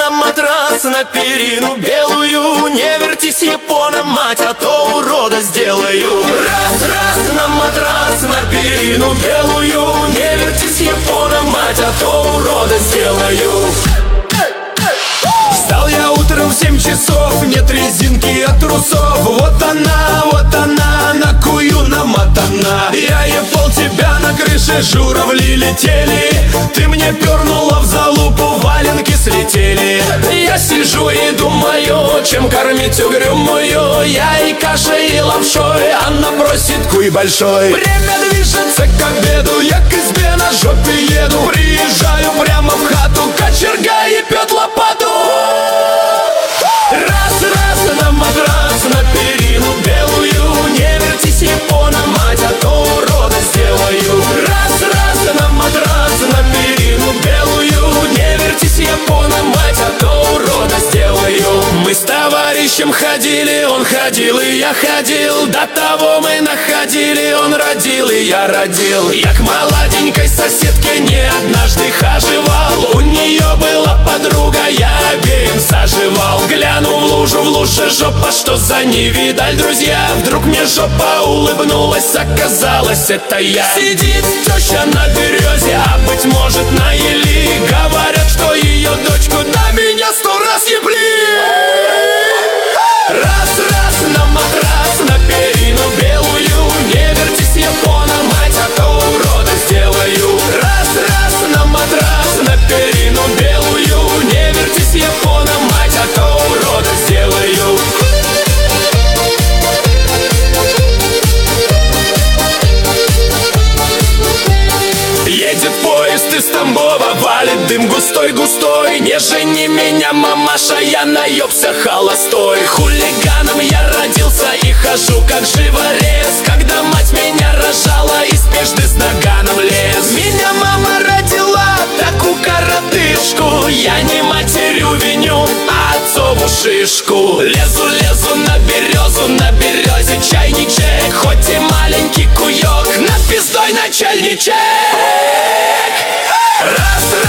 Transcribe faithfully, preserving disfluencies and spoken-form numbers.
на матрас, на перину белую. Не вертись, япона, мать, а то урода сделаю. Раз, раз, на матрас, на перину белую. Не вертись, япона, мать, а то урода сделаю. Встал я утром в семь часов, нет резинки от трусов. Вот она, вот она, на кую намотана. Я ебал тебя на крыше, журавли летели. Ты мне пернула в залупу, валенки слетели. Я сижу и думаю, чем кормить угрюмую. Я и кашей, и лапшой, она просит куй большой. Время движется к обеду, я к избе на жопе еду. Приезжаю прямо в хату, кочерга ебет лопату. Раз, раз, на матрас, на перину белую. Не вертись, япона, мать, а то урода сделаю. Раз, раз, на матрас, на перину белую. Не вертись, япона, мать, а то урода сделаю. Мы с товарищем ходили, он ходил и я ходил. До того мы находили, он родил и я родил. Я к молоденькой соседке не однажды хаживал. У нее была подруга, я обеим заживал. Гляну в лужу, в луже жопа, что за невидаль, друзья. Вдруг мне жопа улыбнулась, оказалось, это я. Сидит теща на березе, а быть может на ели. Говорят, что ее дочку на меня сто раз ебли. Раз, раз, на матрас, на перину белую. Не вертись, япона, мать, а то урода сделаю. Раз, раз, на матрас, на перину белую. Не вертись, япона, мать, а то урода сделаю. Едет поезд из Тамбова, валит дым густой-густой. Не жени меня, мамаша, я наебся холостой. Хулиганом я родился и хожу как живорез. Когда мать меня рожала, из пижды с наганом лез. Меня мама родила, такую коротышку. Я не матерю виню, а отцову шишку. Лезу, лезу на березу, на березе чайничек. Хоть и маленький куек, над пиздой начальничек. Раз, раз.